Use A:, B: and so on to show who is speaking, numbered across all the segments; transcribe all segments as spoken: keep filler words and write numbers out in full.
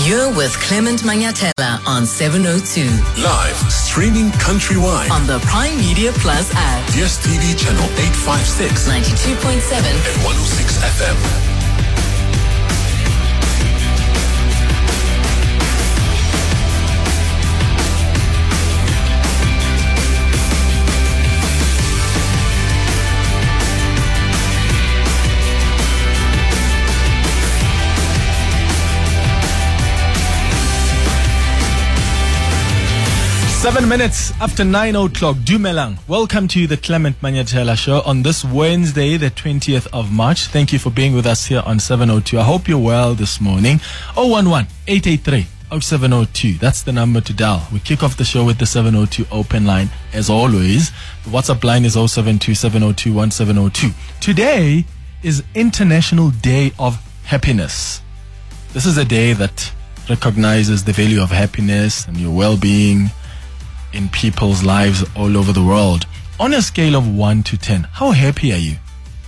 A: You're with Clement Manyatela on seven oh two.
B: Live, streaming countrywide.
A: On the Prime Media Plus app.
B: D S T V channel eight fifty-six.
A: ninety-two point seven.
B: And one oh six F M.
C: Seven minutes after nine o'clock, Dumelang. Welcome to the Clement Manyatela Show on this Wednesday, the twentieth of March. Thank you for being with us here on seven oh two. I hope you're well this morning. oh one one, eight eight three, oh seven oh two. That's the number to dial. We kick off the show with the seven oh two open line as always. The WhatsApp line is oh seven two, seven oh two, one seven oh two. Today is International Day of Happiness. This is a day that recognizes the value of happiness and your well-being in people's lives all over the world. On a scale of one to ten, how happy are you?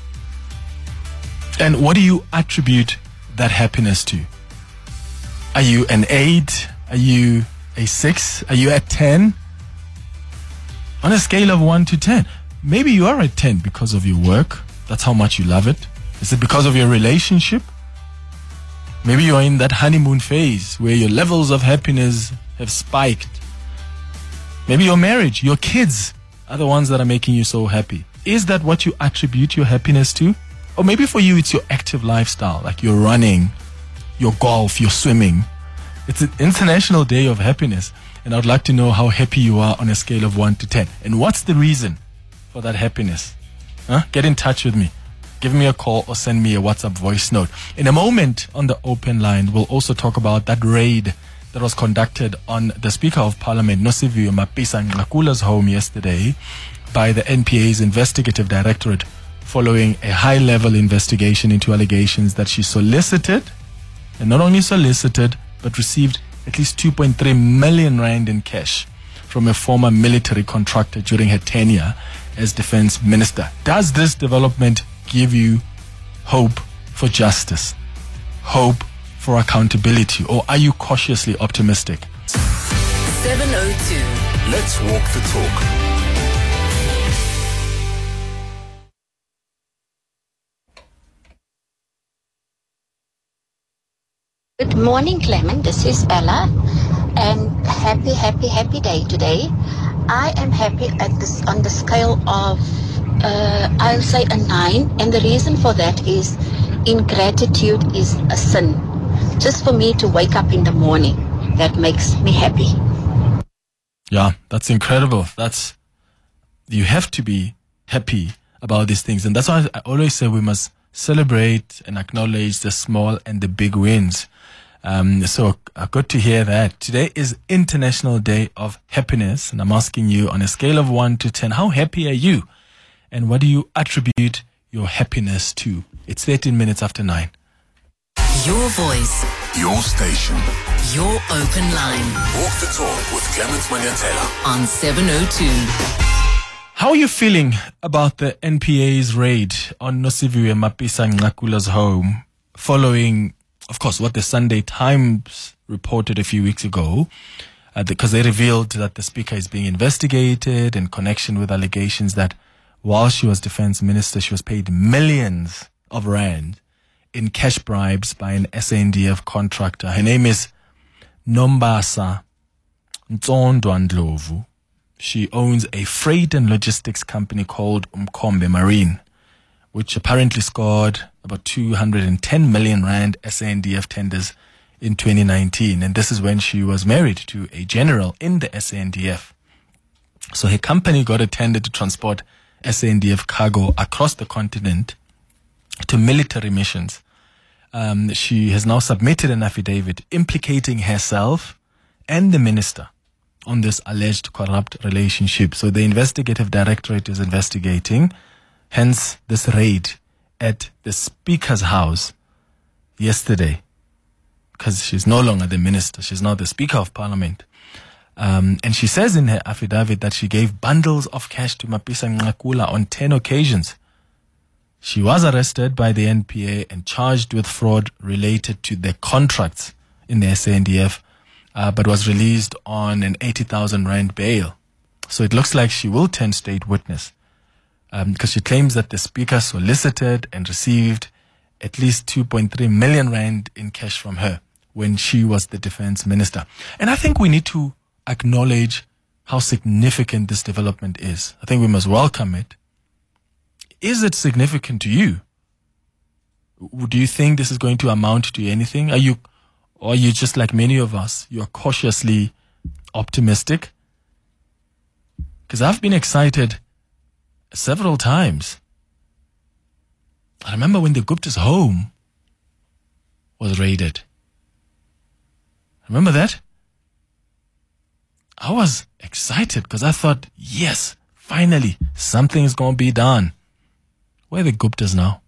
C: And what do you attribute that happiness to? Are you an eight? Are you a six? Are you at ten? On a scale of one to ten, maybe you are at ten because of your work. That's how much you love it. Is it because of your relationship? Maybe you are in that honeymoon phase where your levels of happiness have spiked. Maybe your marriage, your kids are the ones that are making you so happy. Is that what you attribute your happiness to? Or maybe for you, it's your active lifestyle, like you're running, your golf, you're swimming. It's an International Day of Happiness. And I'd like to know how happy you are on a scale of one to ten. And what's the reason for that happiness? Huh? Get in touch with me. Give me a call or send me a WhatsApp voice note. In a moment on the open line, we'll also talk about that raid that was conducted on the Speaker of Parliament, Nosiviwe Mapisa-Nqakula's home yesterday by the N P A's Investigative Directorate following a high-level investigation into allegations that she solicited, and not only solicited, but received at least two point three million rand in cash from a former military contractor during her tenure as Defense Minister. Does this development give you hope for justice? Hope for accountability, or are you cautiously optimistic?
A: seven oh two.
B: Let's walk the talk.
D: Good morning, Clement. This is Ella, and happy, happy, happy day today. I am happy at this on the scale of, uh, I'll say a nine, and the reason for that is ingratitude is a sin. Just for me to wake up in the morning, that makes me happy.
C: Yeah, that's incredible. That's, you have to be happy about these things. And that's why I always say we must celebrate and acknowledge the small and the big wins. Um, so uh, good to hear that. Today is International Day of Happiness. And I'm asking you on a scale of one to ten, how happy are you? And what do you attribute your happiness to? It's thirteen minutes after nine.
A: Your voice.
B: Your station.
A: Your open line.
B: Walk the talk with Clement Manyatela
A: on seven oh two.
C: How are you feeling about the N P A's raid on Nosiviwe Mapisa-Nqakula's home following, of course, what the Sunday Times reported a few weeks ago, uh, because they revealed that the Speaker is being investigated in connection with allegations that while she was Defense Minister, she was paid millions of rand in cash bribes by an S A N D F contractor. Her name is Nombasa Ntsondwa-Ndlovu. She owns a freight and logistics company called Umkhombe Marine, which apparently scored about two hundred ten million rand S A N D F tenders in twenty nineteen. And this is when she was married to a general in the S A N D F. So her company got a tender to transport S A N D F cargo across the continent to military missions. Um, she has now submitted an affidavit implicating herself and the minister on this alleged corrupt relationship. So the investigative directorate is investigating, hence this raid at the Speaker's house yesterday, because she's no longer the minister. She's now the Speaker of Parliament. Um, and she says in her affidavit that she gave bundles of cash to Mapisa-Nqakula on ten occasions. She was arrested by the N P A and charged with fraud related to the contracts in the S A N D F, uh, but was released on an eighty thousand rand bail. So it looks like she will turn state witness, because um, she claims that the speaker solicited and received at least two point three million rand in cash from her when she was the defense minister. And I think we need to acknowledge how significant this development is. I think we must welcome it. Is it significant to you? Do you think this is going to amount to anything? Are you, or are you just like many of us, you're cautiously optimistic? Because I've been excited several times. I remember when the Gupta's home was raided. Remember that? I was excited because I thought, yes, finally, something is going to be done. Where are the Guptas now?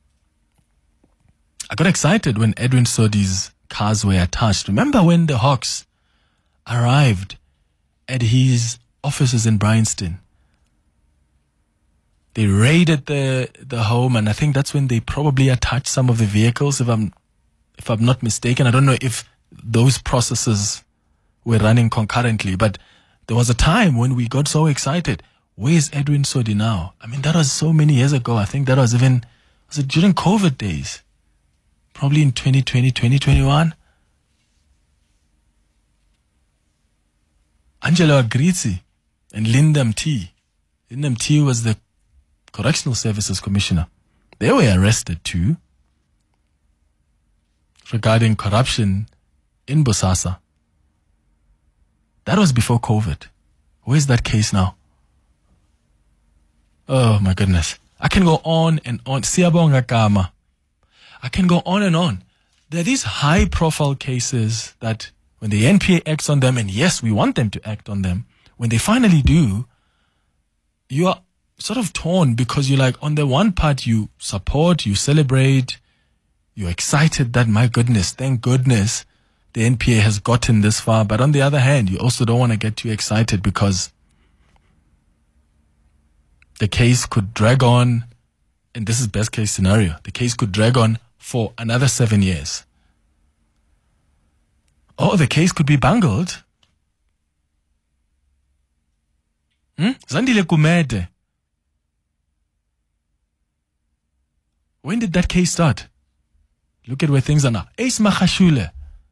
C: I got excited when Edwin Sodi's cars were attached. Remember when the Hawks arrived at his offices in Bryanston? They raided the the home, and I think that's when they probably attached some of the vehicles, if I'm if I'm not mistaken. I don't know if those processes were running concurrently, but there was a time when we got so excited. Where's Edwin Sodi now? I mean, that was so many years ago. I think that was even, was it during COVID days? Probably in twenty twenty, twenty twenty-one. Angelo Agrizzi and Linda Mti. Linda Mti was the Correctional Services Commissioner. They were arrested too regarding corruption in Bosasa. That was before COVID. Where's that case now? Oh my goodness. I can go on and on. Siyabonga Kama. I can go on and on. There are these high profile cases that when the N P A acts on them, and yes, we want them to act on them, when they finally do, you are sort of torn because you're like, on the one part, you support, you celebrate, you're excited that, my goodness, thank goodness the N P A has gotten this far. But on the other hand, you also don't want to get too excited because the case could drag on, and this is best case scenario, the case could drag on for another seven years. Or the case could be bungled. Hmm? Zandile Kumede. When did that case start? Look at where things are now. Ace Mahashule.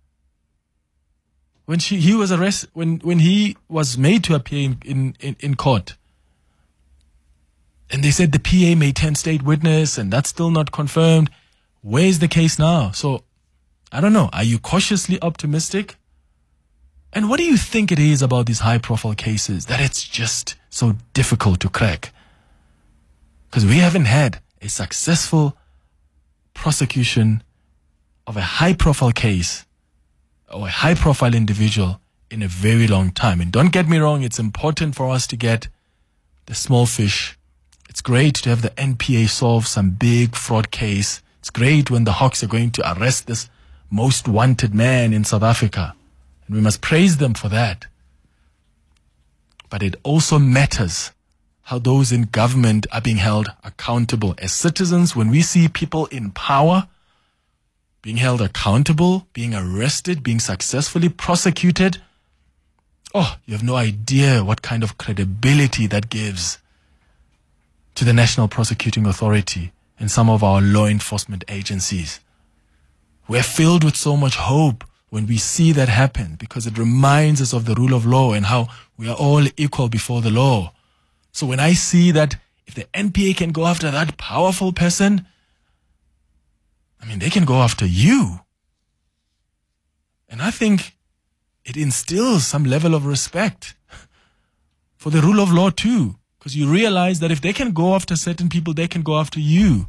C: When she, he was arrested, when, when he was made to appear in, in, in, in court, and they said the P A may turn state witness, and that's still not confirmed. Where's the case now? So, I don't know. Are you cautiously optimistic? And what do you think it is about these high-profile cases that it's just so difficult to crack? Because we haven't had a successful prosecution of a high-profile case or a high-profile individual in a very long time. And don't get me wrong, it's important for us to get the small fish. It's great to have the N P A solve some big fraud case. It's great when the Hawks are going to arrest this most wanted man in South Africa. And we must praise them for that. But it also matters how those in government are being held accountable. As citizens, when we see people in power being held accountable, being arrested, being successfully prosecuted, oh, you have no idea what kind of credibility that gives to the National Prosecuting Authority and some of our law enforcement agencies. We're filled with so much hope when we see that happen because it reminds us of the rule of law and how we are all equal before the law. So when I see that if the N P A can go after that powerful person, I mean, they can go after you. And I think it instills some level of respect for the rule of law too. Because you realize that if they can go after certain people, they can go after you.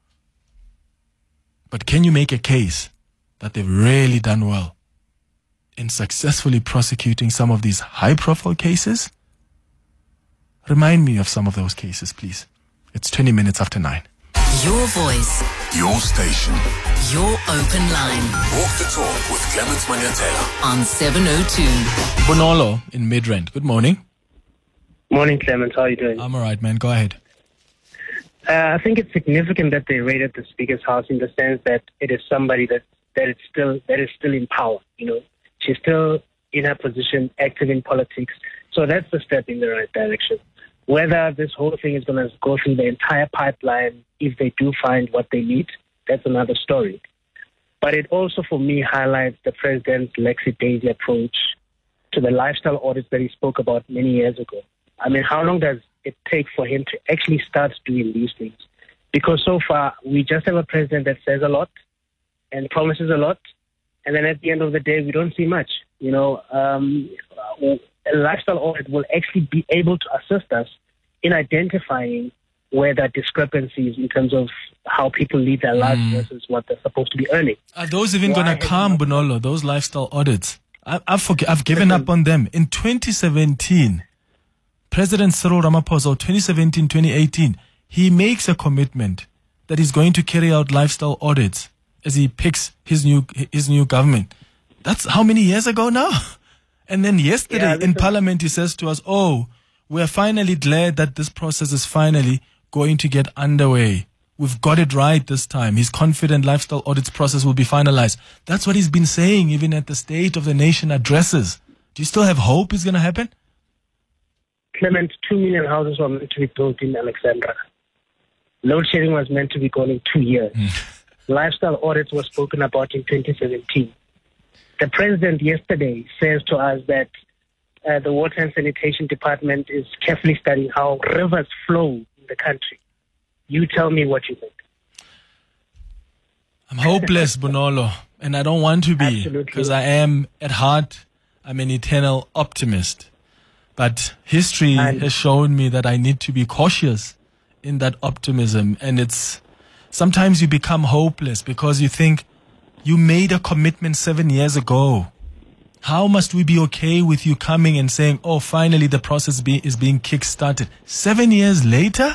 C: But can you make a case that they've really done well in successfully prosecuting some of these high-profile cases? Remind me of some of those cases, please. It's twenty minutes after nine.
A: Your voice.
B: Your station.
A: Your open line.
B: Walk the talk with Clements Manyatela.
A: On seven oh two.
C: Bonolo in Midrand. Good morning.
E: Morning, Clement. How are you doing?
C: I'm all right, man. Go ahead.
E: Uh, I think it's significant that they raided the Speaker's house in the sense that it is somebody that that it's still that is still in power. You know, she's still in her position, active in politics. So that's the step in the right direction. Whether this whole thing is going to go through the entire pipeline, if they do find what they need, that's another story. But it also, for me, highlights the president's lackadaisy approach to the lifestyle audits that he spoke about many years ago. I mean, how long does it take for him to actually start doing these things? Because so far, we just have a president that says a lot and promises a lot, and then at the end of the day, we don't see much. You know, um, a lifestyle audit will actually be able to assist us in identifying where there are discrepancies in terms of how people lead their lives mm. versus what they're supposed to be earning.
C: Are those even going to come, Bonolo, those lifestyle audits? I, I've, forget, I've given up on them. In twenty seventeen, President Cyril Ramaphosa, twenty seventeen, twenty eighteen, he makes a commitment that he's going to carry out lifestyle audits as he picks his new his new government. That's how many years ago now? And then yesterday yeah, in Parliament, he says to us, oh, we're finally glad that this process is finally going to get underway. We've got it right this time. He's confident lifestyle audits process will be finalized. That's what he's been saying even at the State of the Nation addresses. Do you still have hope it's going to happen?
E: Clement, two million houses were meant to be built in Alexandra. Load shedding was meant to be gone in two years. Lifestyle audits were spoken about in twenty seventeen. The president yesterday says to us that uh, the Water and Sanitation Department is carefully studying how rivers flow in the country. You tell me what you think.
C: I'm hopeless, Bonolo, and I don't want to be, because I am, at heart, I'm an eternal optimist. But history and has shown me that I need to be cautious in that optimism, and it's sometimes you become hopeless because you think you made a commitment seven years ago. How must we be okay with you coming and saying, oh, finally the process be, is being kick-started? Seven years later?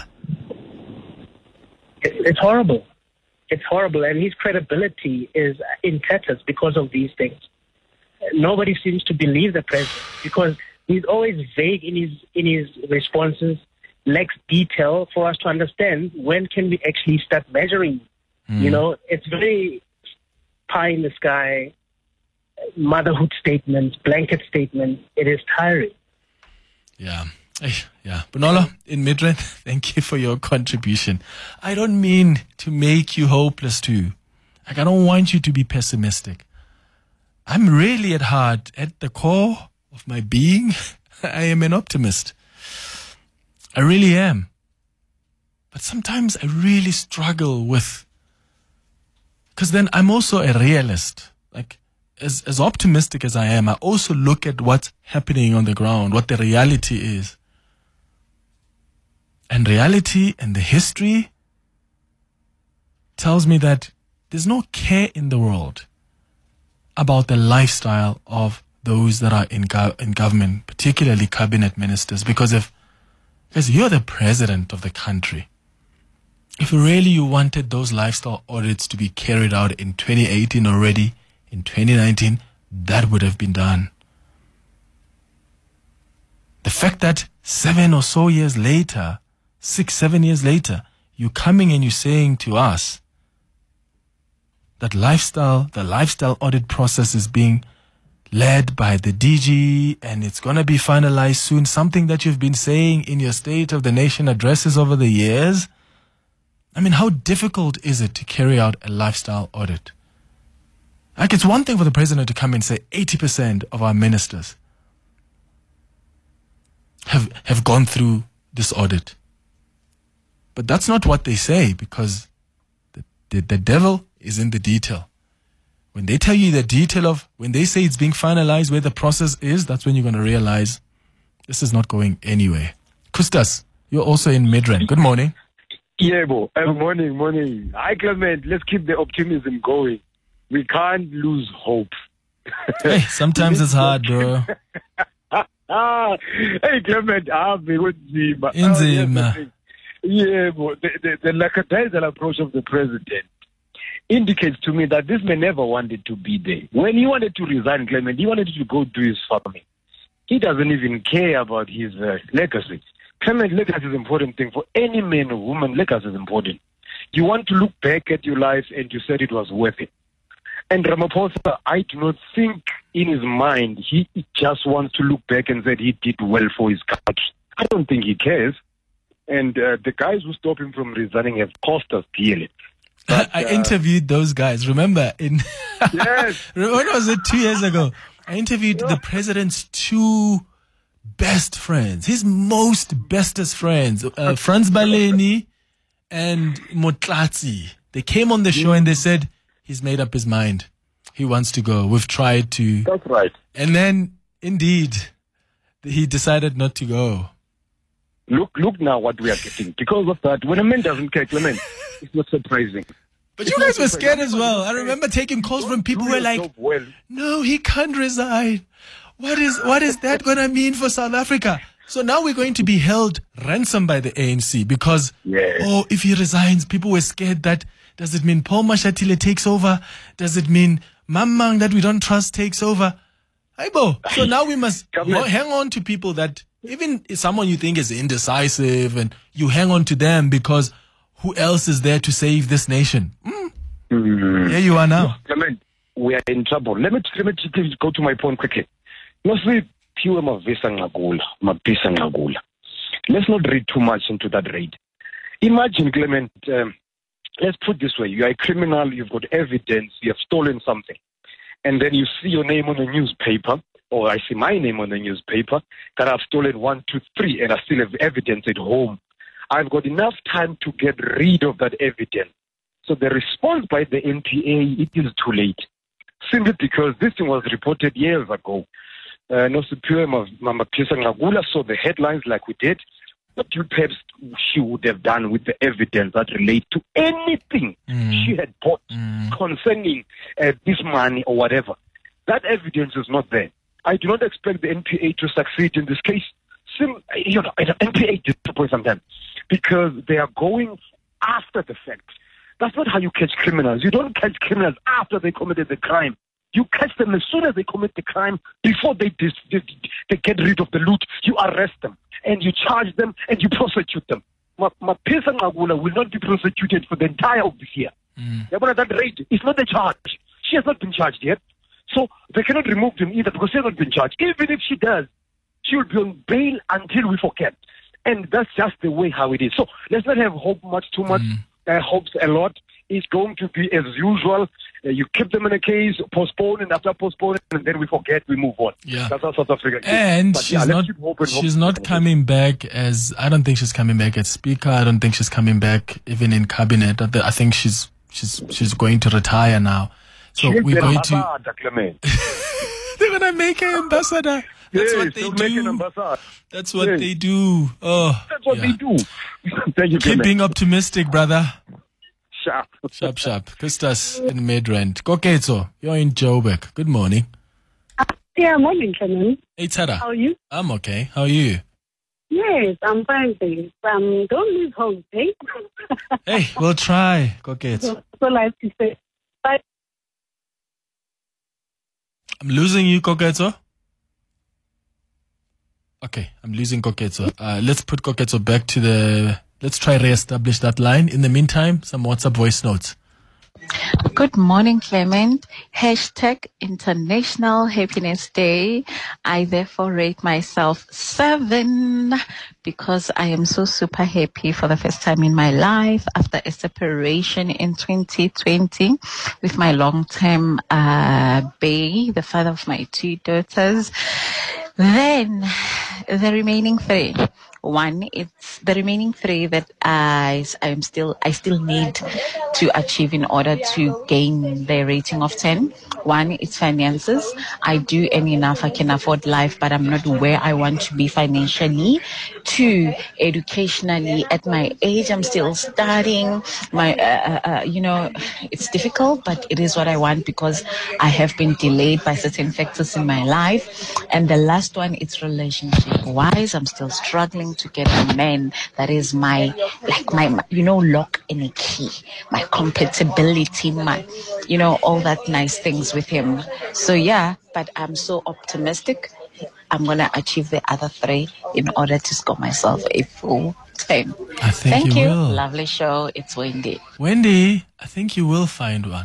E: It's, it's horrible. It's horrible. And his credibility is in tatters because of these things. Nobody seems to believe the president because he's always vague in his in his responses, lacks detail for us to understand when can we actually start measuring. Mm. You know, it's very pie in the sky, motherhood statements, blanket statements. It is tiring.
C: Yeah. Yeah. Bonolo, in Midrand, thank you for your contribution. I don't mean to make you hopeless too. Like, I don't want you to be pessimistic. I'm really at heart, at the core of my being, I am an optimist. I really am. But sometimes I really struggle with, because then I'm also a realist. Like, as, as optimistic as I am, I also look at what's happening on the ground, what the reality is. And reality and the history tells me that there's no care in the world about the lifestyle of those that are in, go- in government, particularly cabinet ministers. Because if, because you're the president of the country, if really you wanted those lifestyle audits to be carried out in twenty eighteen already, in twenty nineteen, that would have been done. The fact that seven or so years later, six, seven years later, you're coming and you're saying to us that lifestyle, the lifestyle audit process is being led by the D G and it's going to be finalized soon, something that you've been saying in your State of the Nation addresses over the years. I mean, how difficult is it to carry out a lifestyle audit? Like, it's one thing for the president to come and say eighty percent of our ministers have, have gone through this audit. But that's not what they say, because the, the, the devil is in the detail. When they tell you the detail of, when they say it's being finalized, where the process is, that's when you're going to realize this is not going anywhere. Kustas, you're also in Midrand. Good morning.
F: Yeah, bo. Uh, morning, morning. Hi, Clement. Let's keep the optimism going. We can't lose hope.
C: Hey, sometimes it's hard, bro.
F: ah, hey, Clement, I've been with you.
C: Inzima.
F: Yeah, bo. The, the, the lackadaisical approach of the president indicates to me that this man never wanted to be there. When he wanted to resign, Clement, he wanted to go do his farming. He doesn't even care about his uh, legacy. Clement, legacy is an important thing for any man or woman. Legacy is important. You want to look back at your life and you said it was worth it. And Ramaphosa, I do not think in his mind he just wants to look back and say he did well for his country. I don't think he cares. And uh, the guys who stop him from resigning have cost us dearly. But,
C: I
F: uh,
C: interviewed those guys. Remember, in
F: yes.
C: when was it? Two years ago, I interviewed the president's two best friends, his most bestest friends, uh, Franz Baleni and Motlatsi. They came on the show and they said he's made up his mind. He wants to go. We've tried to.
F: That's right.
C: And then, indeed, he decided not to go.
F: Look, look now what we are getting. Because of that, when a man doesn't care, Clement, it's not surprising.
C: But
F: It's
C: you
F: not
C: guys were
F: surprising.
C: scared as well. I remember taking calls from people who were like,
F: well.
C: no, he can't resign. What is what is that going to mean for South Africa? So now we're going to be held ransom by the A N C because,
F: Yes.
C: oh, if he resigns, people were scared that, does it mean Paul Mashatile takes over? Does it mean Mamang that we don't trust takes over? Aibo. So now we must
F: Come on.
C: hang on to people that, even if someone you think is indecisive, and you hang on to them because who else is there to save this nation? Mm.
F: Mm.
C: Here you are now.
F: Clement, we are in trouble. Let me, let me just go to my point quickly. Let's read pure Mavisa Ngagula, Mapisa Ngagula. Let's not read too much into that raid. Imagine, Clement, um, let's put it this way. You are a criminal, you've got evidence, you have stolen something. And then you see your name on the newspaper, or I see my name on the newspaper, that I've stolen one, two, three, and I still have evidence at home. I've got enough time to get rid of that evidence. So the response by the N P A, it is too late. Simply because this thing was reported years ago. Uh, no superior Mama Pisa Ngagula saw the headlines like we did. What you perhaps she would have done with the evidence that relate to anything
C: Mm.
F: she had bought
C: Mm.
F: concerning uh, this money or whatever. That evidence is not there. I do not expect the N P A to succeed in this case. Sim, you know, the N P A disappoints sometimes because they are going after the fact. That's not how you catch criminals. You don't catch criminals after they committed the crime. You catch them as soon as they commit the crime, before they dis- they, they get rid of the loot. You arrest them and you charge them and you prosecute them. Mapisa Ngagula will not be prosecuted for the entire of this year.
C: Mm.
F: That raid is not a charge. She has not been charged yet. So they cannot remove them either because she has not been charged. Even if she does, she will be on bail until we forget. And that's just the way how it is. So let's not have hope much too much.
C: Mm.
F: Uh, hopes a lot. It's going to be as usual. Uh, you keep them in a case, postpone, and after postponing, and then we forget, we move on.
C: Yeah.
F: That's how South Africa is.
C: And
F: But
C: she's
F: yeah, let's
C: not
F: keep hope and hope.
C: she's not coming back as I don't think she's coming back as speaker. I don't think she's coming back even in cabinet. I th- I think she's she's she's going to retire now. So
F: She's
C: we're
F: an
C: going to
F: ambassador, Clement.
C: they're gonna make her ambassador. That's
F: Yes,
C: what they
F: they'll make an
C: do.
F: ambassador.
C: That's what
F: Yes.
C: they do. Oh,
F: That's what
C: yeah.
F: they do. Thank you,
C: Keep
F: Clement.
C: being optimistic, brother.
F: Sharp.
C: Sharp, sharp. Christus in Midrand. Koketso, you're in Joburg. Good morning.
G: Yeah, morning, Clement.
C: Hey, Tara.
G: How are you?
C: I'm okay. How are you?
G: Yes, I'm fine, thanks. Um, don't lose hope, eh?
C: Hey, we'll try. Koketso.
G: so, so like to say, but
C: I'm losing you, Koketso. Okay, I'm losing Koketso. Uh, let's put Koketso back to the... Let's try re-establish that line. In the meantime, some WhatsApp voice notes.
H: Good morning, Clement. Hashtag International Happiness Day. I therefore rate myself seven because I am so super happy for the first time in my life after a separation in twenty twenty with my long-term uh, bae, the father of my two daughters. Then the remaining three. One, it's the remaining three that I, I'm still, I still need to achieve in order to gain the rating of ten. One, it's finances. I do earn enough. I can afford life, but I'm not where I want to be financially. Two, educationally, at my age, I'm still studying. My, uh, uh, you know, it's difficult, but it is what I want because I have been delayed by certain factors in my life. And the last one, it's relationship-wise. I'm still struggling to get a man that is my, like my, my, you know, lock and a key, my compatibility, my, you know, all that nice things with him. So yeah, but I'm so optimistic. I'm going to achieve the other three in order to score myself a full ten.
C: I think
H: Thank
C: you
H: you.
C: will.
H: Lovely show. It's Wendy.
C: Wendy, I think you will find one.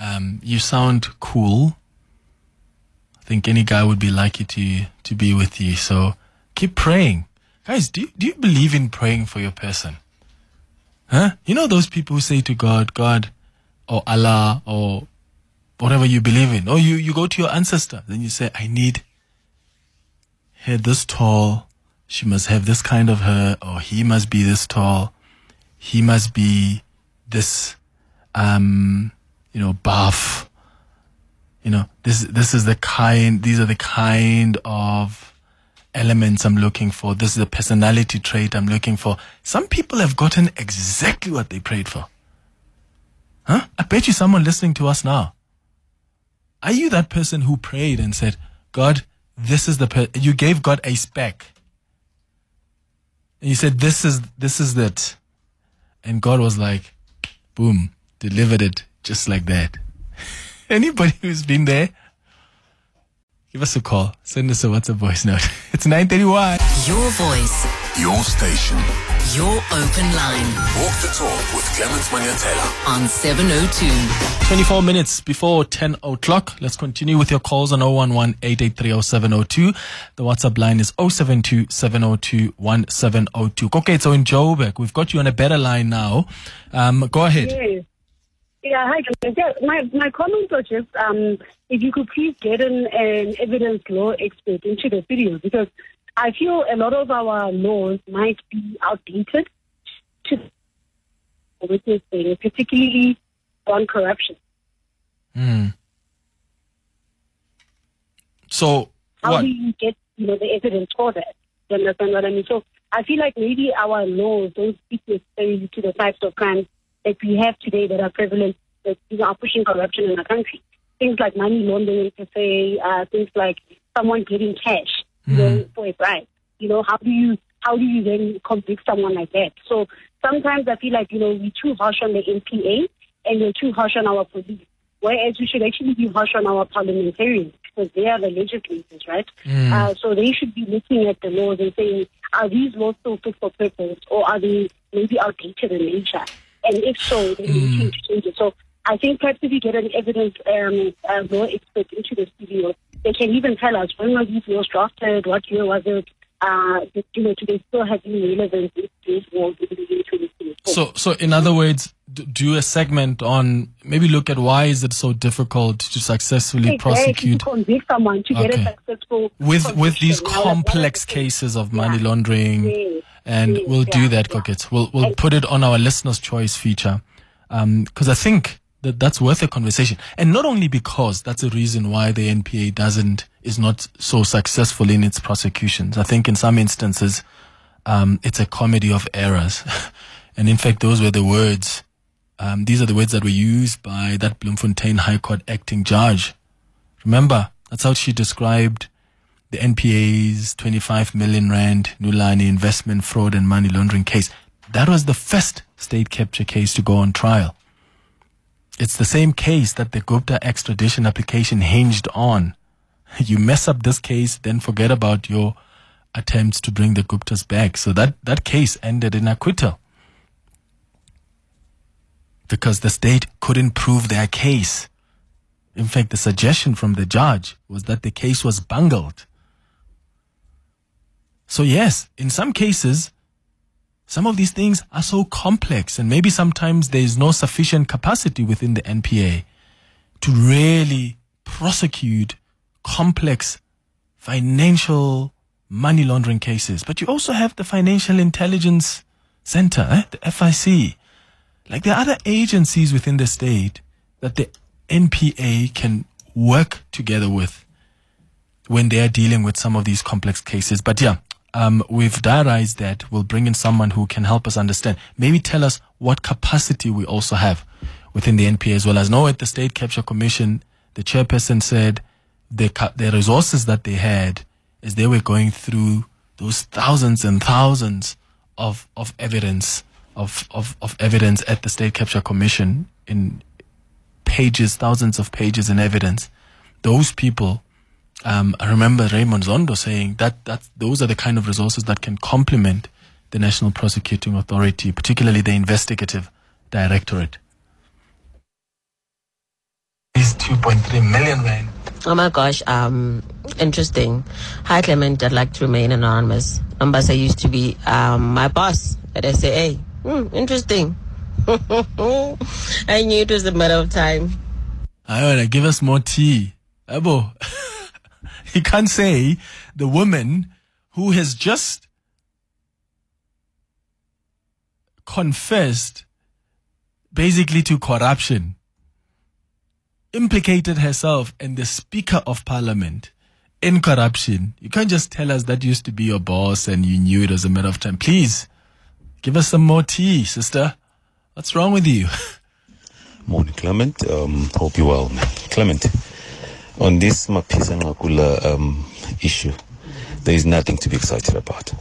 C: Um, you sound cool. I think any guy would be lucky to to be with you. So keep praying. Guys, do you, do you believe in praying for your person? Huh? You know those people who say to God, God, or Allah, or whatever you believe in. Or you, you go to your ancestor. Then you say, I need hair this tall. She must have this kind of hair. Or he must be this tall. He must be this, um, you know, buff. You know, this this is the kind, these are the kind of elements I'm looking for. This is the personality trait I'm looking for. Some people have gotten exactly what they prayed for. Huh? I bet you someone listening to us now. Are you that person who prayed and said, God, this is the, per-, you gave God a spec. And you said, this is, this is it. And God was like, boom, delivered it just like that. Anybody who's been there, give us a call. Send us a WhatsApp voice note. It's nine thirty-one.
A: Your voice,
B: Your station.
A: your open line
B: Walk the talk with Clements Manyatela.
A: on seven oh two.
C: twenty-four minutes before ten o'clock. Let's continue with your calls on oh one one, eight eight three, oh seven oh two. The WhatsApp line is oh seven two, seven oh two, one seven oh two. Okay, so in Joburg, we've got you on a better line now. Um, go ahead.
G: Yes. Yeah, hi. Yeah, my my comments are just um, if you could please get an, an evidence law expert into the studio, because I feel a lot of our laws might be outdated to with this thing, particularly on corruption.
C: Hmm. So
G: How
C: what?
G: do you get, you know, the evidence for that? You understand what I mean? So I feel like maybe our laws don't speak necessarily to the types of crimes that we have today that are prevalent, that you know, are pushing corruption in our country. Things like money laundering, per se, uh, things like someone getting cash, you know, for a bribe. You know, how do you how do you then convict someone like that? So sometimes I feel like, you know, we're too harsh on the N P A and we're too harsh on our police, whereas we should actually be harsh on our parliamentarians, because they are the legislators, right?
C: Mm.
G: Uh, so they should be looking at the laws and saying, are these laws still fit for purpose, or are they maybe outdated in nature? And if so, then we need to change it. So I think perhaps if you get an evidence um, uh, law expert into the studio, they can even tell us when were these laws drafted, what year was it, uh, that, you know, do they still have any relevance in today's world in the year twenty twenty-four?
C: So, so in other words, d- do a segment on, maybe look at why is it so difficult to successfully
G: Exactly,
C: prosecute
G: to convict someone, to get
C: Okay.
G: a successful
C: with with these
G: conviction. Now, that's
C: complex
G: what I think.
C: cases of money
G: Yeah.
C: laundering.
G: Yes,
C: And
G: yes,
C: we'll do
G: yeah,
C: that,
G: yeah.
C: Cockets. We'll we'll
G: And-
C: put it on our listeners' choice feature, because I think that that's worth a conversation. And not only because that's a reason why the N P A doesn't is not so successful in its prosecutions. I think in some instances, um, it's a comedy of errors, and in fact, those were the words. Um, these are the words that were used by that Bloemfontein High Court acting judge. Remember, that's how she described the N P A's twenty-five million rand Nulani investment fraud and money laundering case. That was the first state capture case to go on trial. It's the same case that the Gupta extradition application hinged on. You mess up this case, then forget about your attempts to bring the Guptas back. So that, that case ended in acquittal, because the state couldn't prove their case. In fact, the suggestion from the judge was that the case was bungled. So yes, in some cases, some of these things are so complex, and maybe sometimes there is no sufficient capacity within the N P A to really prosecute complex financial money laundering cases. But you also have the Financial Intelligence Center, eh? the F I C. Like there are other agencies within the state that the N P A can work together with when they are dealing with some of these complex cases. But yeah, um, we've diarized that. We'll bring in someone who can help us understand. Maybe tell us what capacity we also have within the N P A as well. As know at the State Capture Commission, the chairperson said the the resources that they had as they were going through those thousands and thousands of of evidence of of, of evidence at the State Capture Commission, in pages, thousands of pages in evidence. Those people. Um, I remember Raymond Zondo saying that, that those are the kind of resources that can complement the National Prosecuting Authority, particularly the Investigative Directorate. Is two point three million rand.
I: Oh my gosh, um, interesting. Hi Clement, I'd like to remain anonymous. Ambassa used to be um, my boss at S A A. Hmm, interesting. I knew it was a matter of time.
C: I want to give us more tea. Abo, you can't say the woman who has just confessed basically to corruption, implicated herself and the Speaker of Parliament in corruption. You can't just tell us that used to be your boss and you knew it was a matter of time. Please, give us some more tea, sister. What's wrong with you?
J: Morning, Clement. Um, hope you're well, man. Clement, on this Maphisa Nqakula um, issue, there is nothing to be excited about.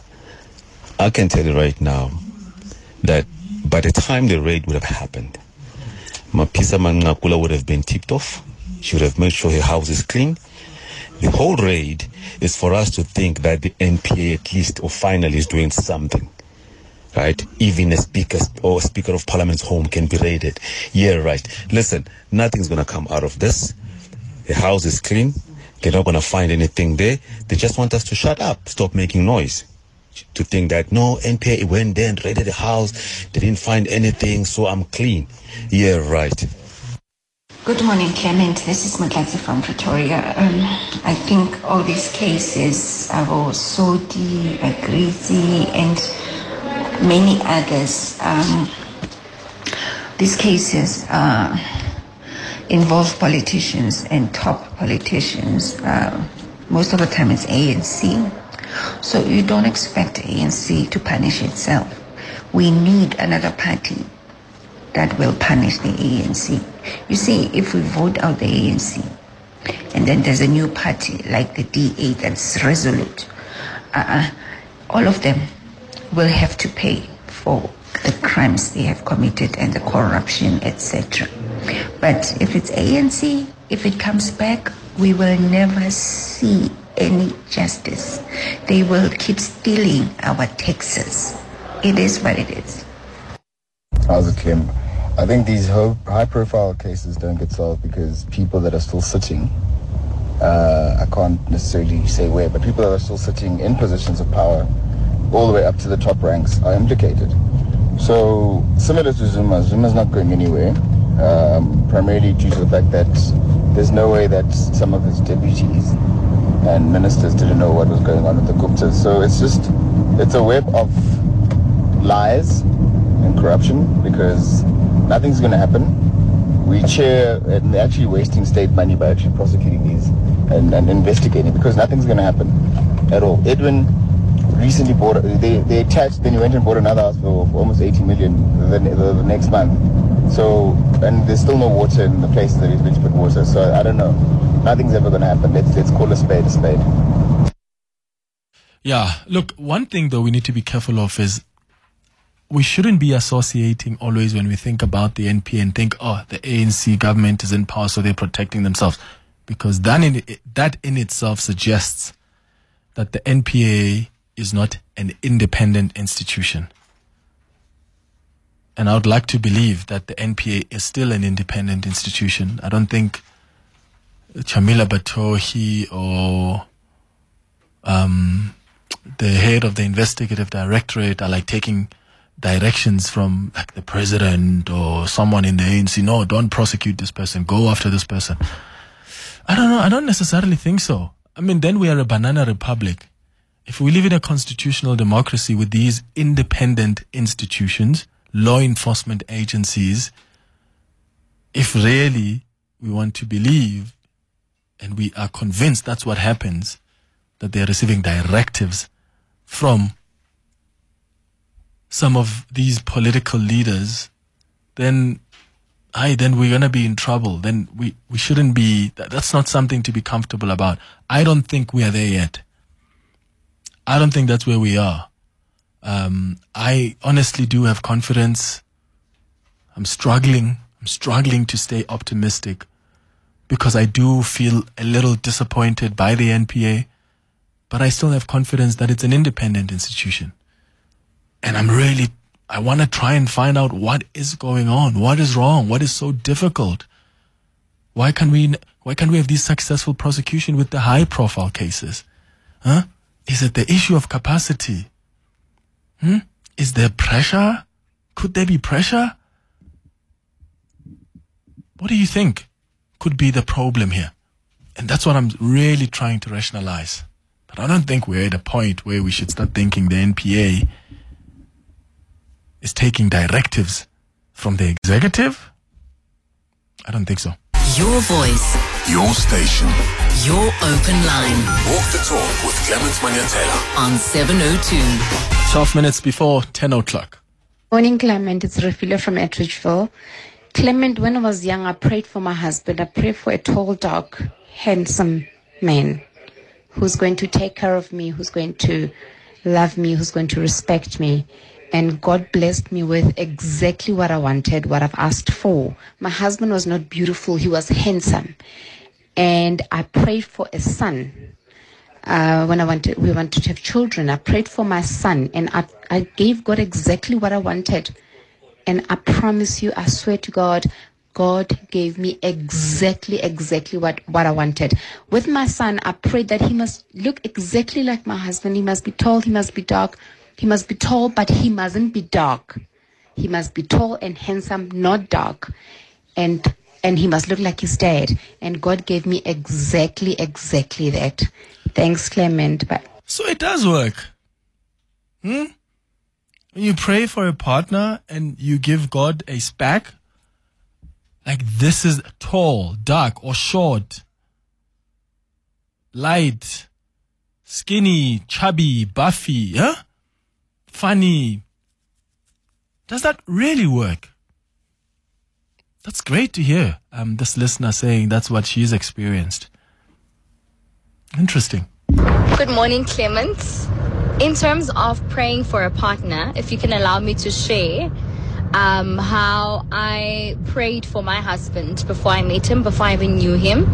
J: I can tell you right now that by the time the raid would have happened, Maphisa Nqakula would have been tipped off. She would have made sure her house is clean. The whole raid is for us to think that the N P A at least or finally is doing something. Right? Even a speaker or a speaker of parliament's home can be raided. Yeah, right. Listen, nothing's going to come out of this. The house is clean. They're not going to find anything there. They just want us to shut up, stop making noise. To think that, no, N P A went there and raided the house. They didn't find anything, so I'm clean. Yeah, right.
K: Good morning, Clement. This is Makatsi from Pretoria. Um, I think all these cases, Avo Sodi, Agrizi, and many others, um, these cases uh, involve politicians and top politicians. Uh, most of the time it's A N C. So you don't expect A N C to punish itself. We need another party that will punish the A N C. You see, if we vote out the A N C, and then there's a new party like the D A that's resolute, uh, all of them will have to pay for the crimes they have committed and the corruption, et cetera. But if it's A N C, if it comes back, we will never see any justice. They will keep stealing our taxes. It is what it is.
L: How's it, Kim? I think these high-profile cases don't get solved because people that are still sitting, uh, I can't necessarily say where, but people that are still sitting in positions of power all the way up to the top ranks are implicated. So similar to Zuma, Zuma's not going anywhere, um, primarily due to the fact that there's no way that some of his deputies and ministers didn't know what was going on with the Guptas. So it's just, it's a web of lies and corruption because nothing's going to happen. We chair, and they're actually wasting state money by actually prosecuting these and, and investigating because nothing's going to happen at all. Edwin recently bought, they, they attached, then he went and bought another house for, for almost eighty million the, the, the next month. So, and there's still no water in the places that he's going to put water. So I don't know. Nothing's ever going to happen. Let's, let's call a spade a spade.
C: Yeah, look, one thing though we need to be careful of is we shouldn't be associating always when we think about the N P A and think, oh, the A N C government is in power, so they're protecting themselves. Because that in, that in itself suggests that the N P A is not an independent institution. And I would like to believe that the N P A is still an independent institution. I don't think Chamila Batohi or um, the head of the investigative directorate are like taking directions from like the president or someone in the A N C. No, don't prosecute this person. Go after this person. I don't know. I don't necessarily think so. I mean, then we are a banana republic. If we live in a constitutional democracy with these independent institutions, law enforcement agencies, if really we want to believe and we are convinced that's what happens, that they're receiving directives from some of these political leaders, then I then we're going to be in trouble. Then we, we shouldn't be, that, that's not something to be comfortable about. I don't think we are there yet. I don't think that's where we are. Um, I honestly do have confidence. I'm struggling. I'm struggling to stay optimistic because I do feel a little disappointed by the N P A, but I still have confidence that it's an independent institution. And I'm really, I want to try and find out what is going on, what is wrong, what is so difficult Why can't we, why can't we have these successful prosecution with the high profile cases? Huh? Is it the issue of capacity? Hmm? Is there pressure? Could there be pressure? What do you think could be the problem here? And that's what I'm really trying to rationalize. But I don't think we're at a point where we should start thinking the N P A is taking directives from the executive. I don't think so.
A: Your voice.
B: Your station.
A: Your open line.
B: Walk the talk with Clement Manyatela
A: on seven oh two.
C: twelve minutes before ten o'clock.
M: Morning, Clement. It's Refila from Etridgeville. Clement, when I was young, I prayed for my husband. I prayed for a tall, dark, handsome man who's going to take care of me, who's going to love me, who's going to respect me. And God blessed me with exactly what I wanted, what I've asked for. My husband was not beautiful. He was handsome. And I prayed for a son. Uh, when I wanted, we wanted to have children, I prayed for my son. And I, I gave God exactly what I wanted. And I promise you, I swear to God, God gave me exactly, exactly what, what I wanted. With my son, I prayed that he must look exactly like my husband. He must be tall, he must be dark. He must be tall, but he mustn't be dark. He must be tall and handsome, not dark. And and he must look like his dad. And God gave me exactly, exactly that. Thanks, Clement. Bye.
C: So it does work. Hmm? When you pray for a partner and you give God a spec, like this is tall, dark, or short, light, skinny, chubby, buffy, huh? Funny. Does that really work? That's great to hear. Um, this listener saying that's what she's experienced. Interesting.
N: Good morning, Clement. In terms of praying for a partner, if you can allow me to share um, how I prayed for my husband before I met him, before I even knew him.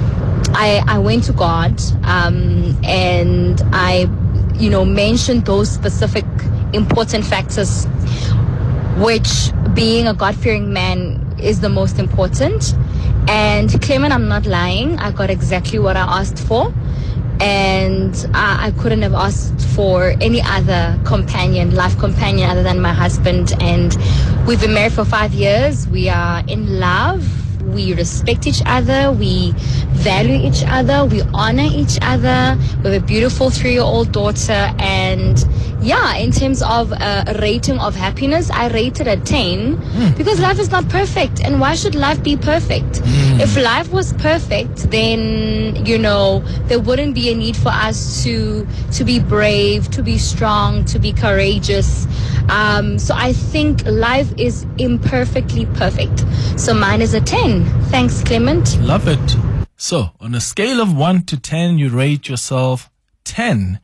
N: I, I went to God um, and I, you know, mentioned those specific important factors, which being a God-fearing man is the most important. And Clement, I'm not lying. I got exactly what I asked for. And I, I couldn't have asked for any other companion, life companion other than my husband. And we've been married for five years. We are in love. We respect each other. We value each other. We honor each other. We have a beautiful three-year-old daughter. And yeah, in terms of uh, a rating of happiness, I rated a ten mm. because life is not perfect. And why should life be perfect? Mm. If life was perfect, then, you know, there wouldn't be a need for us to to be brave, to be strong, to be courageous. Um, so I think life is imperfectly perfect. So mine is a ten. Thanks, Clement.
C: Love it. So on a scale of one to ten, you rate yourself ten,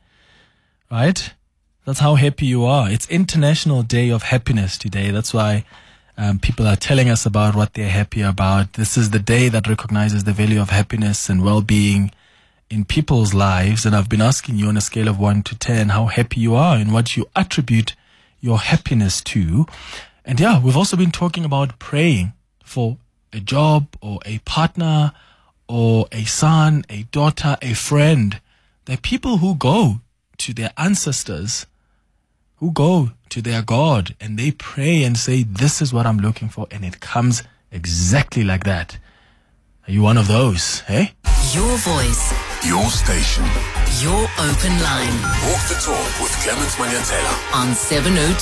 C: right? That's how happy you are. It's International Day of Happiness today. That's why um, people are telling us about what they're happy about. This is the day that recognizes the value of happiness and well-being in people's lives. And I've been asking you on a scale of one to ten how happy you are and what you attribute your happiness to. And yeah, we've also been talking about praying for a job or a partner or a son, a daughter, a friend. They're people who go to their ancestors, who go to their God, and they pray and say, this is what I'm looking for, and it comes exactly like that. Are you one of those, eh?
A: Your voice.
B: Your station.
A: Your open line.
B: Walk the talk with Clement Manyatela
A: on seven oh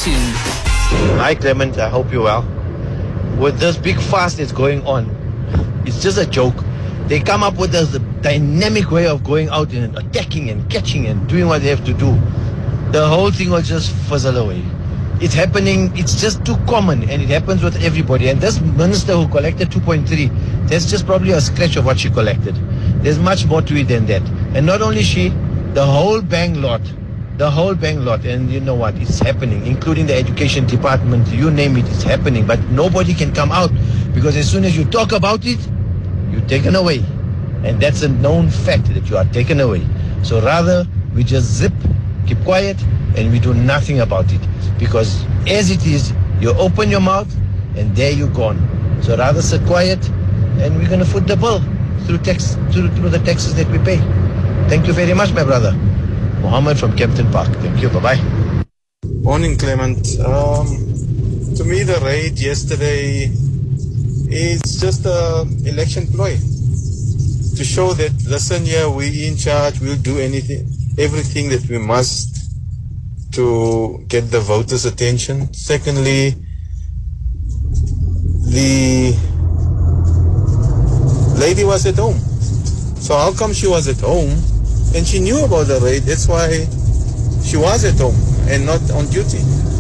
A: two.
O: Hi, Clement. I hope you're well. With this big fast that's going on, it's just a joke. They come up with this dynamic way of going out and attacking and catching and doing what they have to do. The whole thing will just fizzle away. It's happening, it's just too common, and it happens with everybody. And this minister who collected two point three, that's just probably a scratch of what she collected. There's much more to it than that. And not only she, the whole bang lot, the whole bang lot. And you know what, it's happening, including the education department, you name it, it's happening. But nobody can come out, because as soon as you talk about it, you're taken away. And that's a known fact that you are taken away. So rather, we just zip, keep quiet, and we do nothing about it. Because as it is, you open your mouth, and there you're gone. So rather sit quiet and we're going to foot the bill through tax through, through the taxes that we pay. Thank you very much, my brother. Mohammed from Kempton Park. Thank you. Bye-bye.
P: Morning, Clement. Um, to me, the raid yesterday is just an election ploy to show that, listen here, we in charge, we'll do anything, everything that we must to get the voters' attention. Secondly, the lady was at home. So how come she was at home and she knew about the raid? That's why she was at home and not on duty.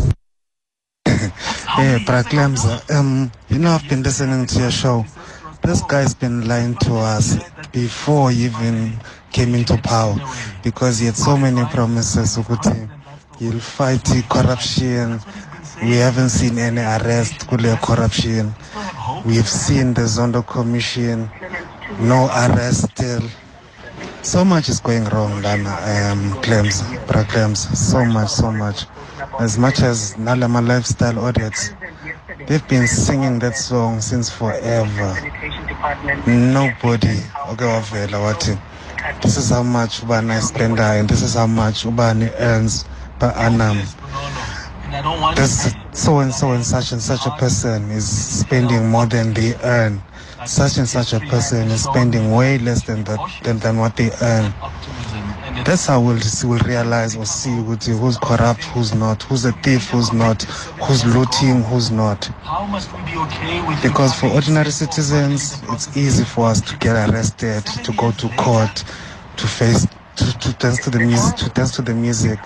Q: Hey, Praklemza, um, you know, I've been listening to your show. This guy's been lying to us before he even came into power, because he had so many promises. He'll fight the corruption. We haven't seen any arrest for corruption. We've seen the Zondo Commission, no arrest still. So much is going wrong, Lana, um, claims, claims, so much, so much. As much as Nalama Lifestyle audience, they've been singing that song since forever. Nobody, okay, what? This is how much Ubani spends, and this is how much Ubani earns per annum. This so and so and such and such a person is spending more than they earn. Such and such a person is spending way less than that than, than what they earn. That's how we'll, we'll realize or see who's corrupt, who's not, who's a thief, who's not, who's looting, who's not. Because for ordinary citizens, it's easy for us to get arrested, to go to court, to face, to, to dance to the music, to dance to the music.